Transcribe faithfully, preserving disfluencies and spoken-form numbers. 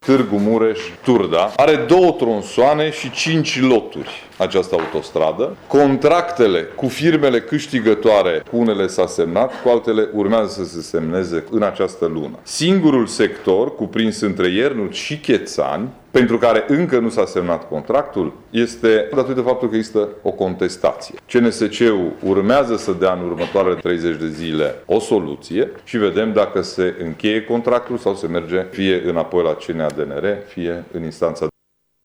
Târgu Mureș-Turda. Are două tronsoane și cinci loturi această autostradă. Contractele cu firmele câștigătoare, cu unele s-a semnat, cu altele urmează să se semneze în această lună. Singurul sector cuprins între Iernut și Chețani, pentru care încă nu s-a semnat contractul, este datorită faptului că există o contestație. C N S C-ul urmează să dea în următoarele treizeci de zile o soluție și vedem dacă se încheie contractul sau se merge fie înapoi la C N A D N R, fie în instanța